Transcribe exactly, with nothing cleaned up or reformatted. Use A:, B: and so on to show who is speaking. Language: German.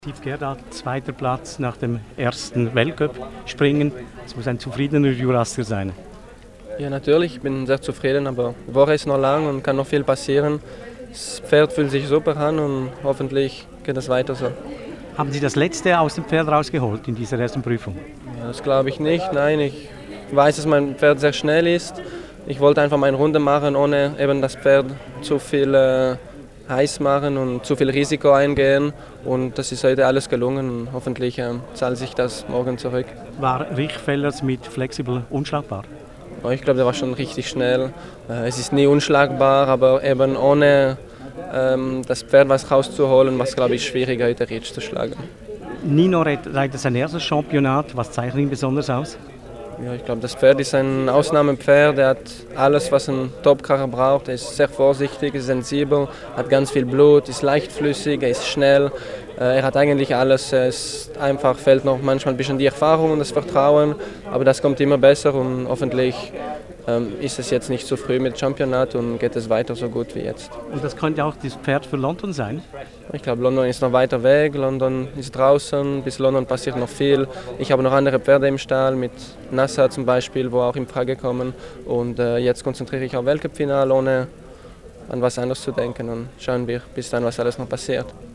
A: Steve Gerda, zweiter Platz nach dem ersten Weltcup-Springen. Es muss ein zufriedener Jurassier sein.
B: Ja, natürlich, ich bin sehr zufrieden, aber die Woche ist noch lang und kann noch viel passieren. Das Pferd fühlt sich super an und hoffentlich geht es weiter so.
A: Haben Sie das Letzte aus dem Pferd rausgeholt in dieser ersten Prüfung?
B: Ja, das glaube ich nicht, nein. Ich weiß, dass mein Pferd sehr schnell ist. Ich wollte einfach meine Runde machen, ohne eben das Pferd zu viel äh, heiß machen und zu viel Risiko eingehen. Und das ist heute alles gelungen und hoffentlich äh, zahlt sich das morgen zurück.
A: War Richfellers mit Flexible unschlagbar?
B: Ich glaube, der war schon richtig schnell. Es ist nie unschlagbar, aber eben ohne ähm, das Pferd was rauszuholen, war es, glaube ich, schwieriger, heute Ritsch zu schlagen.
A: Nino reitet sein erstes Championat. Was zeichnet ihn besonders aus?
B: Ja, ich glaube, das Pferd ist ein Ausnahmepferd. Er hat alles, was ein Topkarrer braucht. Er ist sehr vorsichtig, ist sensibel, hat ganz viel Blut, ist leichtflüssig, er ist schnell. Er hat eigentlich alles. Es einfach fehlt noch manchmal ein bisschen die Erfahrung und das Vertrauen, aber das kommt immer besser und hoffentlich ähm, ist es jetzt nicht zu früh mit Championat und geht es weiter so gut wie jetzt.
A: Und das könnte auch das Pferd für London sein?
B: Ich glaube, London ist noch weiter weg, London ist draußen, bis London passiert noch viel. Ich habe noch andere Pferde im Stall, mit Nassau zum Beispiel, wo auch in Frage kommen. Und äh, jetzt konzentriere ich auf Weltcup-Finale, ohne an was anderes zu denken und schauen wir, bis dann, was alles noch passiert.